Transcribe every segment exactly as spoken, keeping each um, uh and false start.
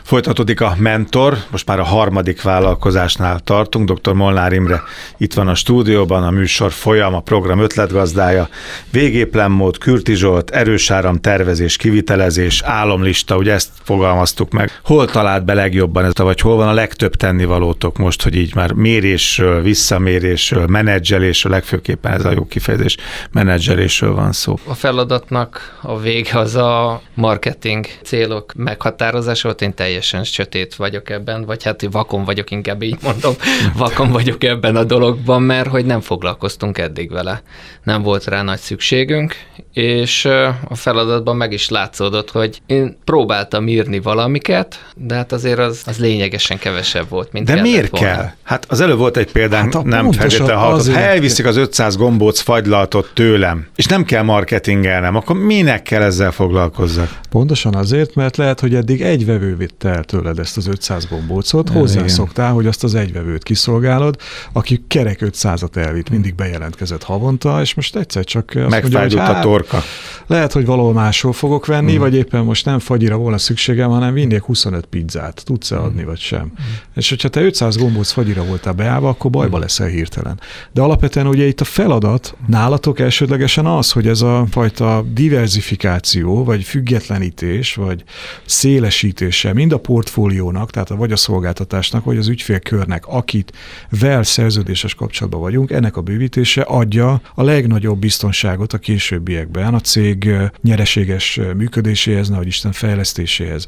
Folytatódik a Mentor, most már a harmadik vállalkozásnál tartunk. dr. Molnár Imre itt van a stúdióban, a műsor folyam, a program ötletgazdája. Végéplenmód, Kürti Zsolt, erősáram, tervezés, kivitelezés, álomlista, ugye ezt fogalmaztuk meg. Hol talált be legjobban ez, vagy hol van a legtöbb tennivalótok most, hogy így már mérésről, visszamérésről, menedzselésről, legfőképpen ez a jó kifejezés, menedzselésről van szó. A feladatnak a vége az a marketing célok meghatározása volt, én teljesen sötét vagyok ebben, vagy hát vakon vagyok, inkább így mondom, vakon vagyok ebben a dologban, mert hogy nem foglalkoztunk eddig vele. Nem volt rá nagy szükségünk, és a feladatban meg is látszódott, hogy én próbáltam írni valamiket, de hát azért az, az lényegesen kevesebb volt, mint de miért volna. kell? Hát az előbb volt egy példánk, hát nem feltétlenül hallott. Ha elviszik az ötszáz gombóc fagylaltot tőlem, és nem kell marketingelnem, akkor minek kell ezzel foglalkozzak? Pontosan azért, mert lehet, hogy eddig egy vevő vitte el tőled ezt az ötszáz gombócot, hozzászoktál, hogy azt az egy vevőt kiszolgálod, aki kerek ötszázat elvitt, mindig bejelentkezett havonta, és most egyszer csak azt mondja, hogy hát, a torka. Lehet, hogy valahol máshol fogok venni, mm. vagy éppen most nem fagyira volna szükségem, hanem vinnék huszonöt pizzát. Tudsz-e adni, vagy sem? Mm. És hogyha te ötszáz gombóc fagyira voltál beállva, akkor bajba leszel hirtelen. De alapvetően ugye itt a feladat nálatok elsődlegesen az, hogy ez a fajta diverzifikáció, vagy függetlenítés, vagy szélesítése mind a portfóliónak, tehát vagy a szolgáltatásnak, vagy az ügyfélkörnek, akit vel szerződéses kapcsolatban vagyunk, ennek a bővítése adja a legnagyobb biztonságot a későbbiekben a cég nyereséges működéséhez, nehogy Isten fejlesztéséhez.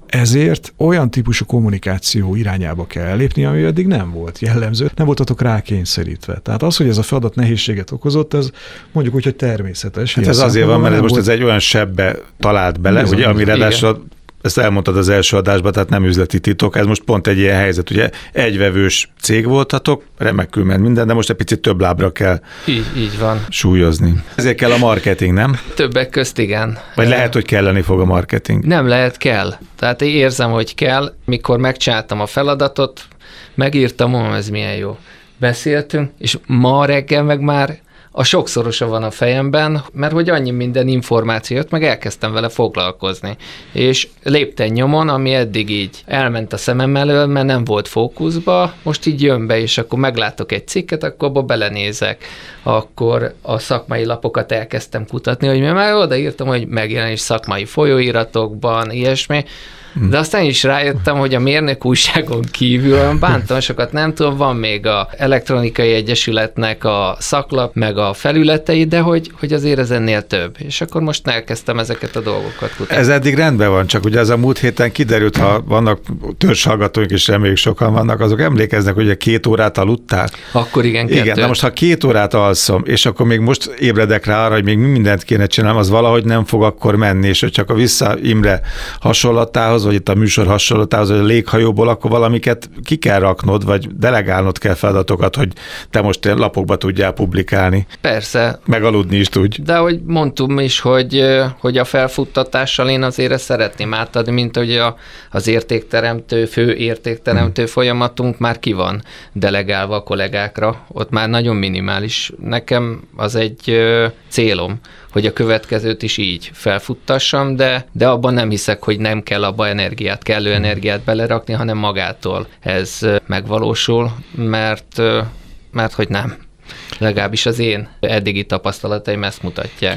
Ezért olyan típusú kommunikáció irányába kell elépni, ami eddig nem volt jellemző, nem voltatok rákényszerítve. Tehát az, hogy ez a feladat nehézséget okozott, ez mondjuk úgy, hogy természetes. Hát ez azért van, mert ez most volt... ez egy olyan sebbe talált bele, bizony, ugye, ami ráadásul ezt elmondtad az első adásban, tehát nem üzleti titok, ez most pont egy ilyen helyzet, ugye egyvevős cég voltatok, remekül ment minden, de most egy picit több lábra kell így, így van. súlyozni. Ezért kell a marketing, nem? Többek közt igen. Vagy lehet, hogy kelleni fog a marketing? Nem lehet, kell. Tehát én érzem, hogy kell, mikor megcsináltam a feladatot, megírtam, mondom, ez milyen jó. Beszéltünk, és ma reggel meg már a sokszorosa van a fejemben, mert hogy annyi minden információ jött, meg elkezdtem vele foglalkozni. És lépten nyomon, ami eddig így elment a szemem elől, mert nem volt fókuszba, most így jön be, és akkor meglátok egy cikket, akkor abba belenézek. Akkor a szakmai lapokat elkezdtem kutatni, hogy már odaírtam, hogy megjelenés szakmai folyóiratokban, ilyesmi. De aztán is rájöttem, hogy a mérnök újságon kívül bántam sokat, nem tudom, van még a Elektronikai Egyesületnek a szaklap, meg a felületei, de hogy, hogy azért ez ennél több. És akkor most elkezdtem ezeket a dolgokat kutatni. Ez eddig rendben van, csak ugye ez a múlt héten kiderült, ha vannak törzshallgatóink is, reméljük sokan vannak, azok emlékeznek, hogy a két órát aludtál. Akkor igen, kettőt. Igen, de most ha két órát alszom, és akkor még most ébredek rá arra, hogy még mindent kéne csinálnom, az valahogy nem fog akkor menni, és hogy csak a vissza Imre hasonlatához, vagy itt a műsor hasonlatához, hogy a léghajóból, akkor valamiket ki kell raknod, vagy delegálnod kell feladatokat, hogy te most lapokba tudjál publikálni. Persze. Meg aludni is tudj. De ahogy mondtam is, hogy, hogy a felfuttatással én azért ezt szeretném átadni, mint hogy a, az értékteremtő, fő értékteremtő hmm. folyamatunk már ki van delegálva a kollégákra. Ott már nagyon minimális. Nekem az egy célom, hogy a következőt is így felfuttassam, de, de abban nem hiszek, hogy nem kell abba energiát, kellő energiát belerakni, hanem magától ez megvalósul, mert, mert hogy nem. Legalábbis az én eddigi tapasztalataim ezt mutatják.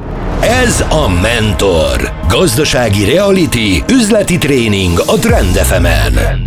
Ez a Mentor. Gazdasági reality, üzleti tréning a Trend ef emen.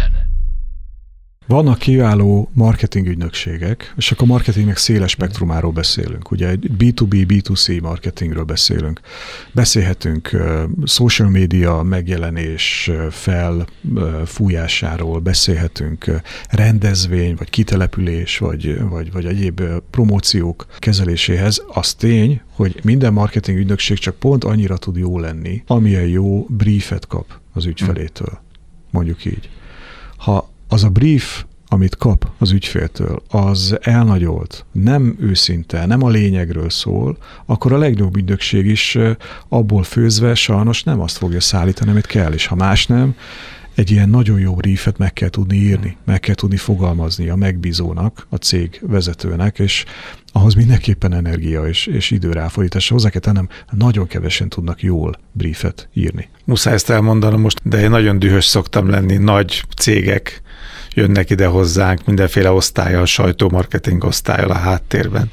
Vannak kiváló marketingügynökségek, és akkor a marketingnek széles spektrumáról beszélünk. Ugye egy bé kettő bé, bé kettő cé marketingről beszélünk. Beszélhetünk uh, social media megjelenés uh, felfújásáról, beszélhetünk uh, rendezvény, vagy kitelepülés, vagy, vagy, vagy egyéb uh, promóciók kezeléséhez. Az tény, hogy minden marketingügynökség csak pont annyira tud jó lenni, amilyen jó briefet kap az ügyfelétől. Mondjuk így. Ha az a brief, amit kap az ügyféltől, az elnagyolt, nem őszinte, nem a lényegről szól, akkor a legnagyobb ügynökség is abból főzve sajnos nem azt fogja szállítani, amit kell, és ha más nem, egy ilyen nagyon jó briefet meg kell tudni írni, meg kell tudni fogalmazni a megbízónak, a cég vezetőnek, és ahhoz mindenképpen energia és, és idő ráfordítása hozzá kell tennem, nagyon kevesen tudnak jól briefet írni. Muszáj ezt elmondanom most, de én nagyon dühös szoktam lenni, nagy cégek jönnek ide hozzánk, mindenféle osztállyal, sajtómarketing osztállyal a háttérben.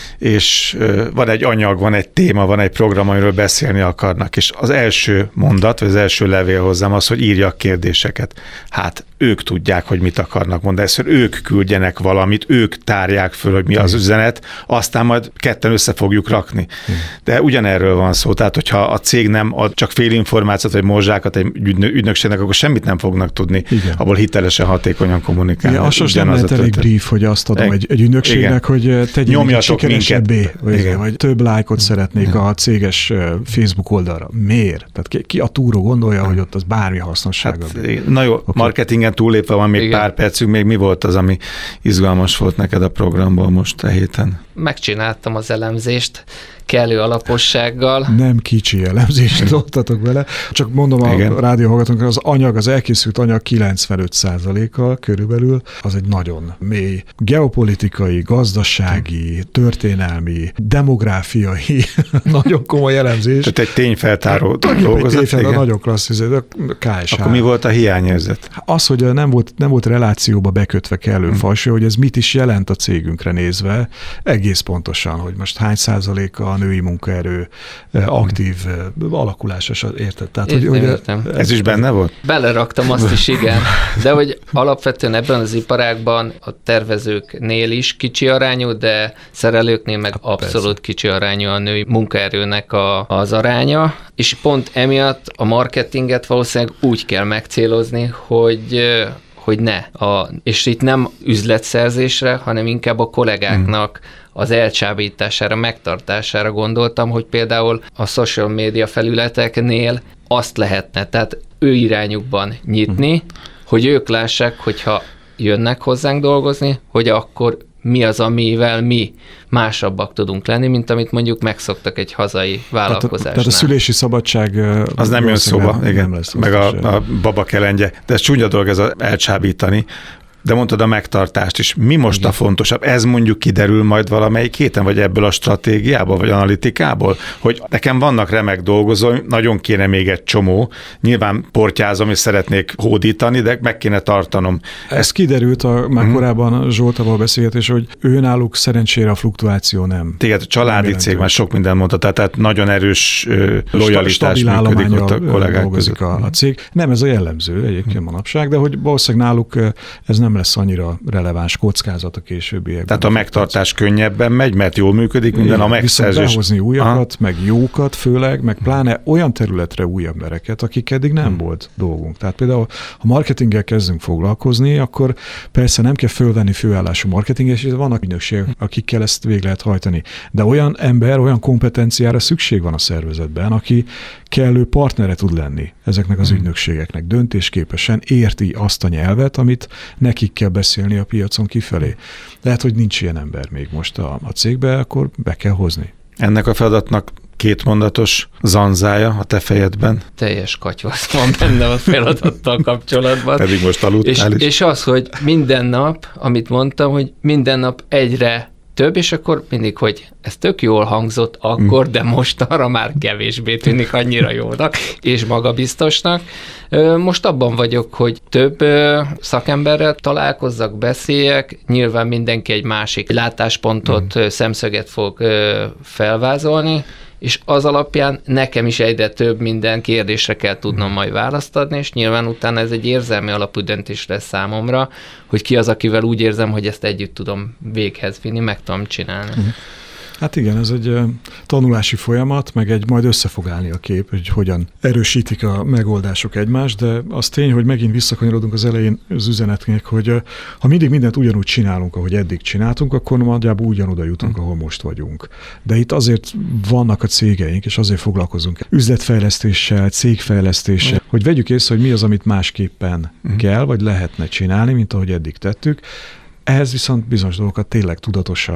És van egy anyag, van egy téma, van egy program, amiről beszélni akarnak, és az első mondat, vagy az első levél hozzám az, hogy írjak kérdéseket. Hát ők tudják, hogy mit akarnak mondani, ezt ők küldjenek valamit, ők tárják föl, hogy mi az üzenet, aztán majd ketten össze fogjuk rakni. De ugyanerről van szó, tehát hogyha a cég nem ad csak fél információt, vagy morzsákat egy ügynökségnek, akkor semmit nem fognak tudni, igen, abból hitelesen, hatékonyan kommunikálni. Igen, az sosem nem lehet elég brief, hogy azt adom egy, egy ügynökségnek, igen, hogy tegyünk egy sikeresebbé, vagy, vagy több lájkot szeretnék, igen, a céges Facebook oldalra. Miért? Tehát ki, ki a túró gondolja, hogy ott az bármi hasznossága. Hát, na jó, okay. Marketingen túlépve van még, igen, pár percünk, még mi volt az, ami izgalmas volt neked a programból most a héten? Megcsináltam az elemzést kellő alapossággal. Nem kicsi elemzést adtatok vele. Csak mondom a igen, rádióhallgatóknak, az anyag, az elkészült anyag kilencvenöt százaléka körülbelül, az egy nagyon mély geopolitikai, gazdasági, történelmi, demográfiai, nagyon komoly elemzés. Tehát egy tényfeltáró dolgozat. Tényfeltáró, nagyon klassz, ká es há. Akkor mi volt a hiányérzet? Az, hogy nem volt, nem volt relációba bekötve kellő hmm. falső, hogy ez mit is jelent a cégünkre nézve, egész pontosan, hogy most hány százaléka a női munkaerő aktív alakulása, érted? Tehát, értem, hogy, értem. Ez, ez is benne volt? Beleraktam azt is, igen. De hogy alapvetően ebben az iparágban a tervezőknél is kicsi arányú, de szerelőknél meg hát abszolút persze, kicsi arányú a női munkaerőnek a, az aránya, és pont emiatt a marketinget valószínűleg úgy kell megcélozni, hogy hogy ne. A, és itt nem üzletszerzésre, hanem inkább a kollégáknak az elcsábítására, megtartására gondoltam, hogy például a social media felületeknél azt lehetne, tehát ő irányukban nyitni, uh-huh. hogy ők lássák, hogyha jönnek hozzánk dolgozni, hogy akkor mi az, amivel mi másabbak tudunk lenni, mint amit mondjuk megszoktak egy hazai vállalkozásnál. Tehát a szülési szabadság az nem jön szóba, igen, nem lesz, meg a, a baba kelengye, de ez csúnya dolog, ez a elcsábítani. De mondtad a megtartást is. Mi most igen, a fontosabb? Ez mondjuk kiderül majd valamelyik héten, vagy ebből a stratégiából, vagy analitikából, hogy nekem vannak remek dolgozóim, nagyon kéne még egy csomó, nyilván portyázom, és szeretnék hódítani, de meg kéne tartanom. Ez, Ez kiderült a, már hmm. korábban Zsoltával beszélgetés, hogy őnáluk szerencsére a fluktuáció nem. Téged a családi cég már sok minden mondta, tehát nagyon erős uh, lojalitás működik ott a kollégák között. A, a cég. Nem ez a jellemző egyébként manapság, de hogy valószínűleg náluk ez nem lesz annyira releváns kockázat a későbbiekben. Tehát a megtartás könnyebben megy, mert jól működik, minden a megszerzés. Viszont behozni újakat, aha, meg jókat főleg, meg pláne olyan területre új embereket, akik eddig nem hmm. volt dolgunk. Tehát például, ha marketinggel kezdünk foglalkozni, akkor persze nem kell fölvenni főállású marketinges, és vannak ügynökségek, akikkel ezt végig lehet hajtani. De olyan ember, olyan kompetenciára szükség van a szervezetben, aki kellő partnere tud lenni ezeknek az ügynökségeknek. Döntésképesen érti azt a nyelvet, amit nekik kell beszélni a piacon kifelé. Lehet, hogy nincs ilyen ember még most a, a cégbe, akkor be kell hozni. Ennek a feladatnak kétmondatos zanzája a te fejedben? Teljes katyvasz van benne a feladattal kapcsolatban. Pedig most aludtál és, is. És az, hogy minden nap, amit mondtam, hogy minden nap egyre több, és akkor mindig, hogy ez tök jól hangzott akkor, mm. de most arra már kevésbé tűnik annyira jónak, és magabiztosnak. Most abban vagyok, hogy több szakemberrel találkozzak, beszéljek, nyilván mindenki egy másik látáspontot, mm. szemszöget fog felvázolni, és az alapján nekem is egyre több minden kérdésre kell tudnom majd választ adni, és nyilván utána ez egy érzelmi alapú döntés lesz számomra, hogy ki az, akivel úgy érzem, hogy ezt együtt tudom véghez vinni, meg tudom csinálni. Uh-huh. Hát igen, ez egy tanulási folyamat, meg egy majd össze fog állni a kép, hogy hogyan erősítik a megoldások egymást, de az tény, hogy megint visszakanyarodunk az elején az üzenetnek, hogy ha mindig mindent ugyanúgy csinálunk, ahogy eddig csináltunk, akkor nagyjából ugyanoda jutunk, ahol most vagyunk. De itt azért vannak a cégeink, és azért foglalkozunk üzletfejlesztéssel, cégfejlesztéssel, mm. hogy vegyük észre, hogy mi az, amit másképpen mm. kell, vagy lehetne csinálni, mint ahogy eddig tettük. Ehhez viszont bizonyos dolgokat tényleg tudatosan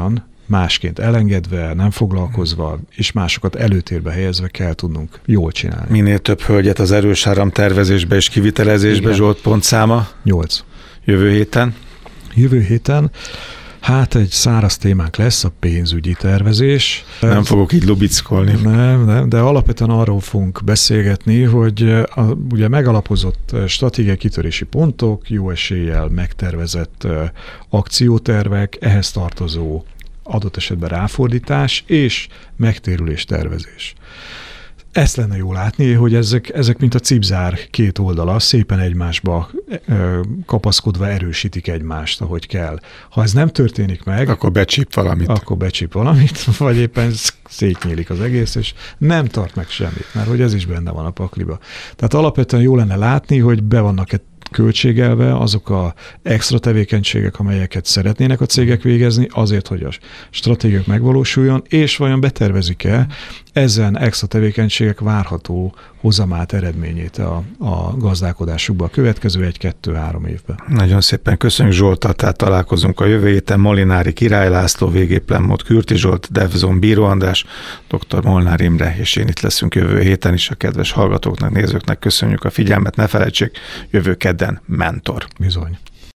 másként elengedve, nem foglalkozva, és másokat előtérbe helyezve kell tudnunk jól csinálni. Minél több hölgyet az erős áram tervezésbe és kivitelezésbe, igen. Zsolt, pontszáma? Nyolc. Jövő héten? Jövő héten hát egy száraz témánk lesz, a pénzügyi tervezés. Nem fogok így lubickolni. Nem, nem, de alapvetően arról fogunk beszélgetni, hogy a, ugye megalapozott stratégiai kitörési pontok, jó eséllyel megtervezett akciótervek, ehhez tartozó adott esetben ráfordítás és megtérülés tervezés. Ezt lenne jó látni, hogy ezek, ezek mint a cipzár két oldala szépen egymásba ö, kapaszkodva erősítik egymást, ahogy kell. Ha ez nem történik meg, akkor becsíp valamit. Akkor becsíp valamit, vagy éppen szétnyílik az egész, és nem tart meg semmit, mert hogy ez is benne van a pakliba. Tehát alapvetően jó lenne látni, hogy be vannak-e költségelve azok a extra tevékenységek, amelyeket szeretnének a cégek végezni, azért, hogy a stratégiák megvalósuljon, és vajon betervezik-e ezen extra tevékenységek várható hozamát, eredményét a, a gazdálkodásukba a következő egy-kettő-három évben. Nagyon szépen köszönjük Zsoltat, tehát találkozunk a jövő héten. Molinári Király László, végéplenmód Kürti Zsolt, Devzon Bíró András, dr. Molnár Imre, és én itt leszünk jövő héten is. A kedves hallgatóknak, nézőknek köszönjük a figyelmet, ne felejtsék, jövő kedden Mentor. Bizony.